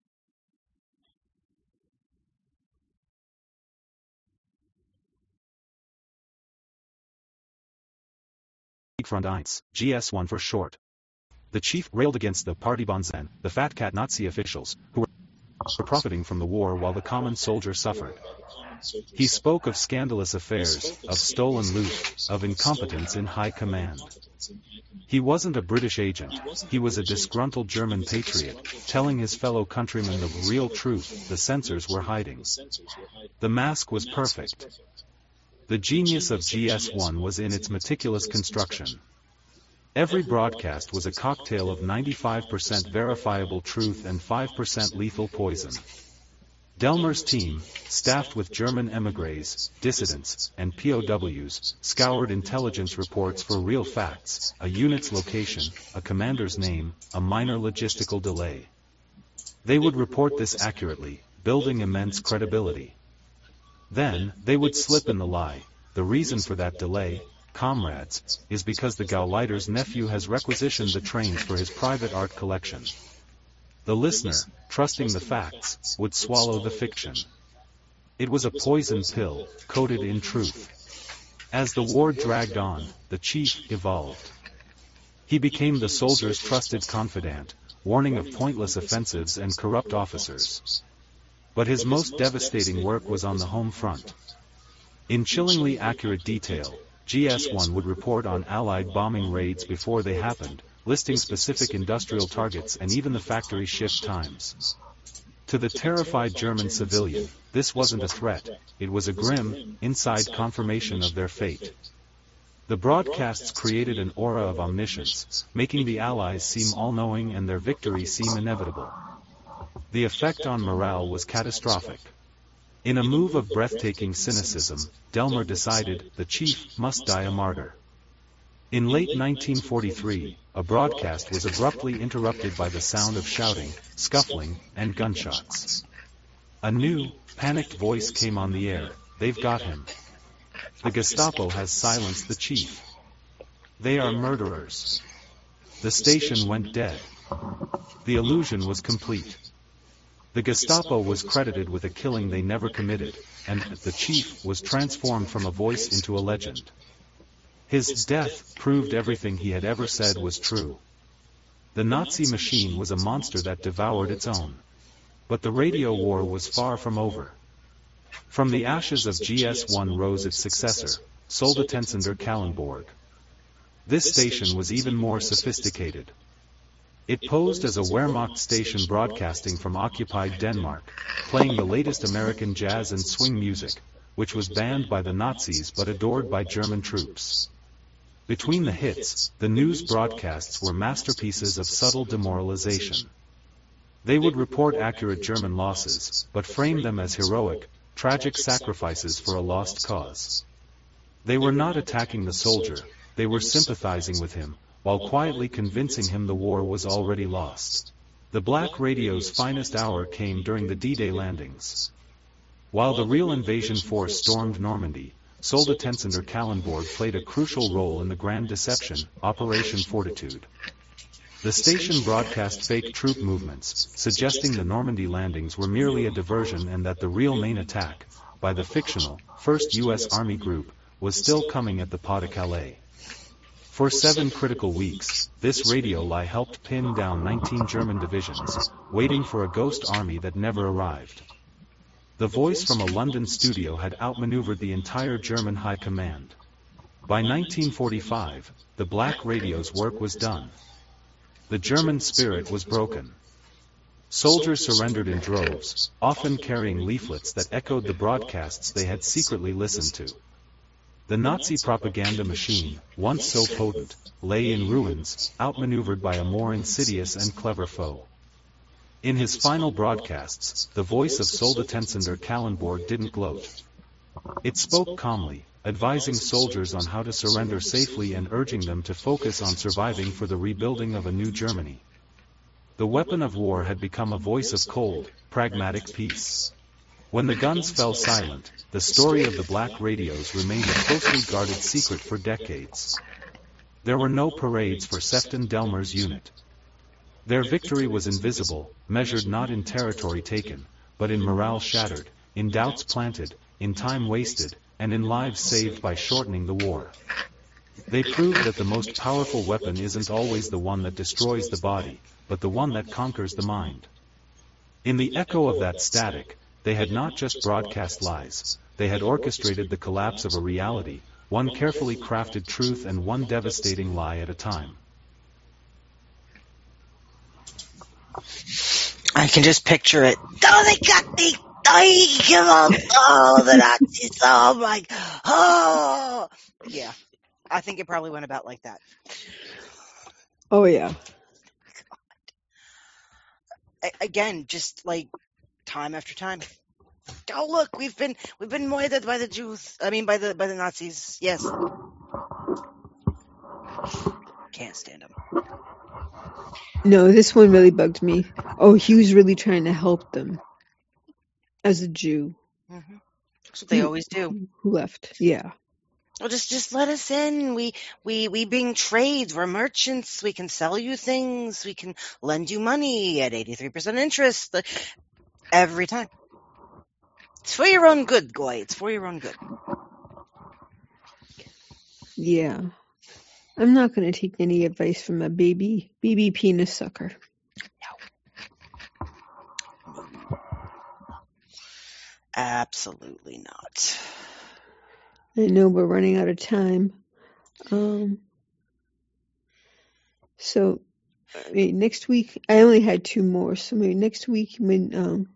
Speaker 4: Front one, G S one for short. The chief railed against the Partybonzen, the fat cat Nazi officials, who were profiting from the war while the common soldier suffered. He spoke of scandalous affairs, of stolen loot, of incompetence in high command. He wasn't a British agent, he was a disgruntled German patriot, telling his fellow countrymen the real truth the censors were hiding. The mask was perfect. The genius of G S one was in its meticulous construction. Every broadcast was a cocktail of ninety-five percent verifiable truth and five percent lethal poison. Delmer's team, staffed with German émigrés, dissidents, and P O Ws, scoured intelligence reports for real facts, a unit's location, a commander's name, a minor logistical delay. They would report this accurately, building immense credibility. Then, they would slip in the lie. The reason for that delay, comrades, is because the Gauleiter's nephew has requisitioned the trains for his private art collection. The listener, trusting the facts, would swallow the fiction. It was a poison pill, coated in truth. As the war dragged on, the chief evolved. He became the soldier's trusted confidant, warning of pointless offensives and corrupt officers. But his most devastating work was on the home front. In chillingly accurate detail, G S one would report on Allied bombing raids before they happened, listing specific industrial targets and even the factory shift times. To the terrified German civilian, this wasn't a threat, it was a grim, inside confirmation of their fate. The broadcasts created an aura of omniscience, making the Allies seem all-knowing and their victory seem inevitable. The effect on morale was catastrophic. In a move of breathtaking cynicism, Delmer decided the chief must die a martyr. In late nineteen forty-three, a broadcast was abruptly interrupted by the sound of shouting, scuffling, and gunshots. A new, panicked voice came on the air. They've got him. The Gestapo has silenced the chief. They are murderers. The station went dead. The illusion was complete. The Gestapo was credited with a killing they never committed, and the chief was transformed from a voice into a legend. His death proved everything he had ever said was true. The Nazi machine was a monster that devoured its own. But the radio war was far from over. From the ashes of G S one rose its successor, Soldetensender Kallenborg. This station was even more sophisticated. It posed as a Wehrmacht station broadcasting from occupied Denmark, playing the latest American jazz and swing music, which was banned by the Nazis but adored by German troops. Between the hits, the news broadcasts were masterpieces of subtle demoralization. They would report accurate German losses, but frame them as heroic, tragic sacrifices for a lost cause. They were not attacking the soldier, they were sympathizing with him, while quietly convincing him the war was already lost. The Black Radio's finest hour came during the D-Day landings. While the real invasion force stormed Normandy, Soldetensender Kallenborg played a crucial role in the grand deception, Operation Fortitude. The station broadcast fake troop movements, suggesting the Normandy landings were merely a diversion and that the real main attack, by the fictional, first U S Army Group, was still coming at the Pas-de-Calais. For seven critical weeks, this radio lie helped pin down nineteen German divisions, waiting for a ghost army that never arrived. The voice from a London studio had outmaneuvered the entire German high command. By nineteen forty-five, the Black Radio's work was done. The German spirit was broken. Soldiers surrendered in droves, often carrying leaflets that echoed the broadcasts they had secretly listened to. The Nazi propaganda machine, once so potent, lay in ruins, outmaneuvered by a more insidious and clever foe. In his final broadcasts, the voice of Soldetensender Kallenborg didn't gloat. It spoke calmly, advising soldiers on how to surrender safely and urging them to focus on surviving for the rebuilding of a new Germany. The weapon of war had become a voice of cold, pragmatic peace. When the guns fell silent, the story of the Black Radios remained a closely guarded secret for decades. There were no parades for Sefton Delmer's unit. Their victory was invisible, measured not in territory taken, but in morale shattered, in doubts planted, in time wasted, and in lives saved by shortening the war. They proved that the most powerful weapon isn't always the one that destroys the body, but the one that conquers the mind. In the echo of that static, they had not just broadcast lies, they had orchestrated the collapse of a reality, one carefully crafted truth and one devastating lie at a time.
Speaker 1: I can just picture it. Oh, they got me! I give up! Oh, the Nazis! Oh my! Oh, yeah. I think it probably went about like that.
Speaker 2: Oh yeah.
Speaker 1: I, again, just like time after time. Oh look, we've been we've been murdered by the Jews. I mean, by the by the Nazis. Yes. Can't stand them.
Speaker 2: No, this one really bugged me. Oh, he was really trying to help them. As a Jew.
Speaker 1: Mm-hmm. That's what they always do.
Speaker 2: Who left, yeah.
Speaker 1: Well, just just let us in. We we we bring trades. We're merchants. We can sell you things. We can lend you money at eighty-three percent interest like, every time. It's for your own good, Goy. It's for your own good.
Speaker 2: Yeah. I'm not going to take any advice from a baby, baby penis sucker.
Speaker 1: Absolutely not.
Speaker 2: I know we're running out of time. Um, so, I mean, next week, I only had two more. So maybe next week, when um,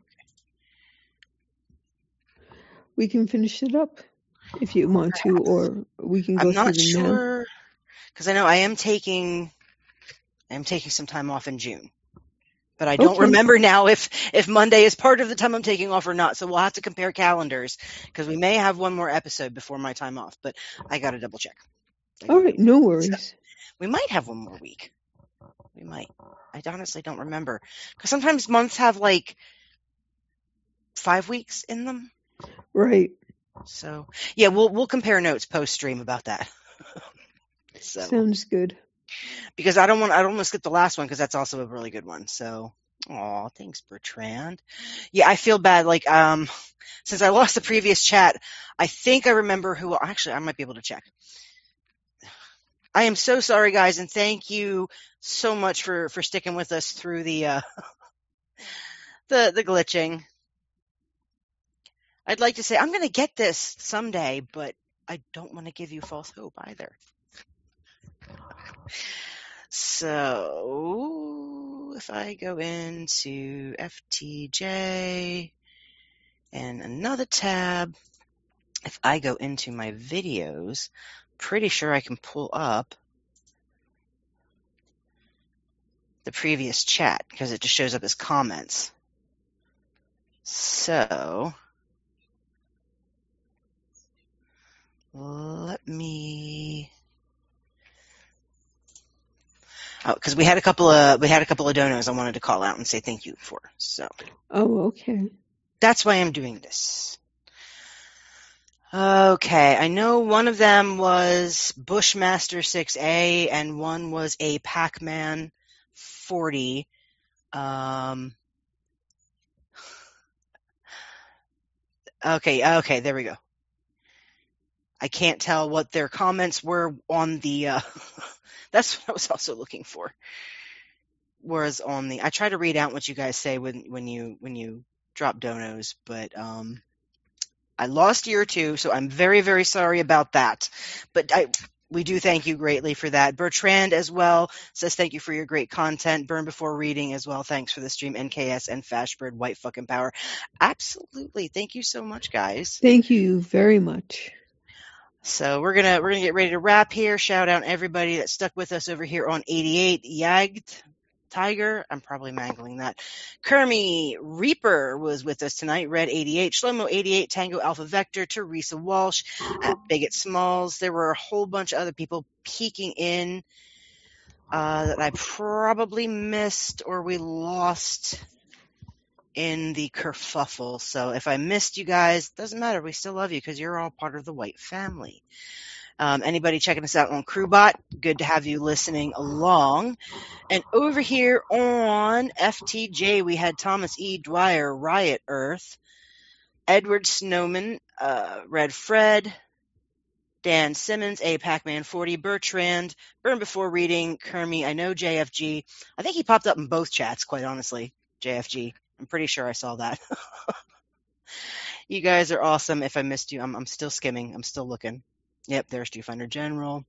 Speaker 2: we can finish it up if you want to, or we can go
Speaker 1: I'm
Speaker 2: through
Speaker 1: not
Speaker 2: them now.
Speaker 1: sure because I know I am taking I am taking some time off in June. But I don't
Speaker 2: Okay.
Speaker 1: remember now if, if Monday is part of the time I'm taking off or not. So we'll have to compare calendars because we may have one more episode before my time off. But I got to double check. I
Speaker 2: All
Speaker 1: gotta
Speaker 2: right,
Speaker 1: double-
Speaker 2: no worries.
Speaker 1: We might have one more week. We might. I honestly don't remember because sometimes months have like five weeks in them.
Speaker 2: Right.
Speaker 1: So yeah, we'll we'll compare notes post stream about that. So
Speaker 2: Sounds good.
Speaker 1: because I don't want I don't want to skip the last one because that's also a really good one. So, aw, thanks, Bertrand. Yeah, I feel bad. Like, um, since I lost the previous chat, I think I remember who. Actually, I might be able to check. I am so sorry, guys, and thank you so much for for sticking with us through the uh, the the glitching. I'd like to say I'm going to get this someday, but I don't want to give you false hope either. So if I go into F T J and another tab, if I go into my videos, pretty sure I can pull up the previous chat because it just shows up as comments. So let me. Oh, because we had a couple of we had a couple of donos I wanted to call out and say thank you for. So
Speaker 2: Oh, okay.
Speaker 1: that's why I'm doing this. Okay, I know one of them was Bushmaster six A and one was a Pac-Man forty. Um, okay, okay, there we go. I can't tell what their comments were on the. Uh, that's what I was also looking for. Whereas on the, I try to read out what you guys say when when you when you drop donos, but um, I lost year two, so I'm very very sorry about that. But I. We do thank you greatly for that. Bertrand as well says thank you for your great content. Burn Before Reading as well. Thanks for the stream. N K S and Fashbird, White Fucking Power. Absolutely. Thank you so much, guys.
Speaker 2: Thank you very much.
Speaker 1: So we're gonna we're gonna get ready to wrap here. Shout out everybody that stuck with us over here on eighty-eight. Yagged Tiger, I'm probably mangling that. Kermie Reaper was with us tonight. Red eighty-eight, Shlomo eighty-eight, Tango Alpha Vector, Teresa Walsh, at Bigot Smalls. There were a whole bunch of other people peeking in uh, that I probably missed or we lost in the kerfuffle. So if I missed you guys, doesn't matter. We still love you because you're all part of the White family. Um, anybody checking us out on CrewBot, good to have you listening along. And over here on F T J, we had Thomas E. Dwyer, Riot Earth, Edward Snowman, uh, Red Fred, Dan Simmons, A Pac-Man forty, Bertrand, Burn Before Reading, Kermie, I know J F G. I think he popped up in both chats, quite honestly, J F G. I'm pretty sure I saw that. You guys are awesome. If I missed you, I'm, I'm still skimming. I'm still looking. Yep, there's Viewfinder General.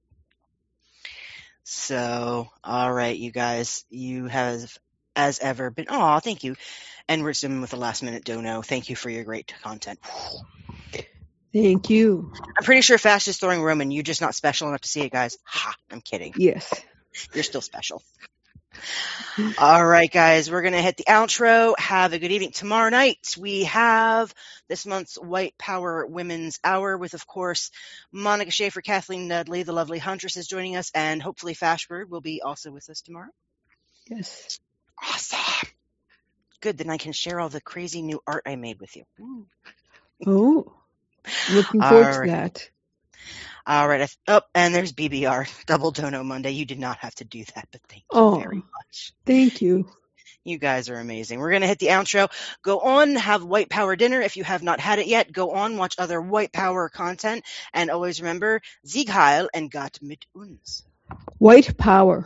Speaker 1: So, all right, you guys, you have, as ever, been, oh, thank you. And we're zooming with the last minute dono. Thank you for your great content.
Speaker 2: Thank you.
Speaker 1: I'm pretty sure Fast is throwing Roman. You're just not special enough to see it, guys. Ha, I'm kidding.
Speaker 2: Yes.
Speaker 1: You're still special. All right, guys, we're going to hit the outro. Have a good evening. Tomorrow night, we have this month's White Power Women's Hour with, of course, Monica Schaefer, Kathleen Dudley, the lovely Huntress is joining us, and hopefully Fashbird will be also with us tomorrow.
Speaker 2: Yes.
Speaker 1: Awesome. Good, then I can share all the crazy new art I made with you. Ooh.
Speaker 2: Oh, looking forward
Speaker 1: All
Speaker 2: to
Speaker 1: right.
Speaker 2: that.
Speaker 1: All right. I th- oh, and there's B B R, Double Dono Monday. You did not have to do that, but thank you
Speaker 2: Oh,
Speaker 1: very much.
Speaker 2: thank you.
Speaker 1: You guys are amazing. We're going to hit the outro. Go on, have White Power dinner. If you have not had it yet, go on, watch other White Power content. And always remember, Sieg Heil and Gott mit uns.
Speaker 2: White power.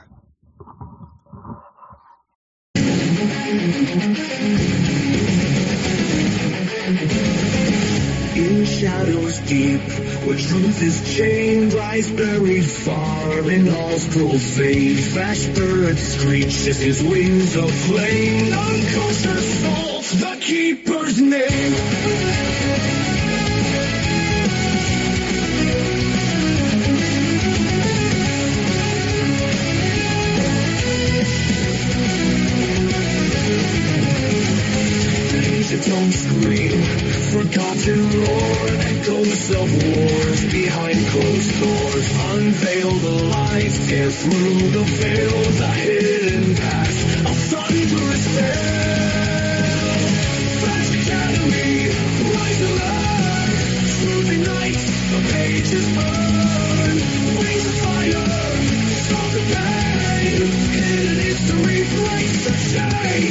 Speaker 8: In shadows deep, where truth is chained, lies buried far in all's cruel fate. Fast bird screeches his wings aflame. Non-kosher salt, the keeper's name. Don't scream, forgotten roar, echoes of wars behind closed doors. Unveil the lights, tear through the veil, the hidden past, a thunderous tale. Flash Academy, rise alive, truth ignites, the pages burn. Wings of fire, stop the pain, hidden history breaks the chain.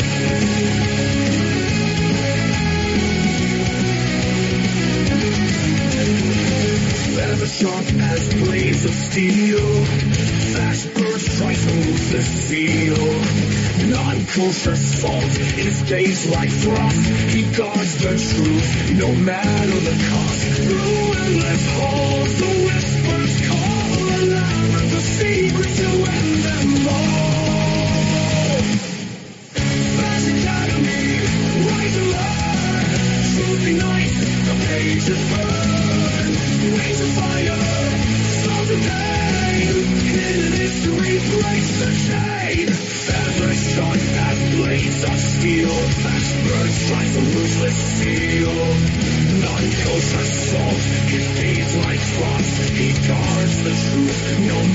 Speaker 8: Ever sharp as blades of steel, fast birds try to move the seal. Non-kosher salt in his days like frost. He guards the truth, no matter the cost. Through endless halls, the whispers call. A labyrinth of secrets to end them all. Flash Academy, rise alive. Truth ignites, the pages burn. Wings of fire, stop the pain. Hidden history breaks the chain. Ever sharp as blades of steel, fast birds try to ruthless seal. Non-kosher salt, his deeds like frost. He guards the truth, no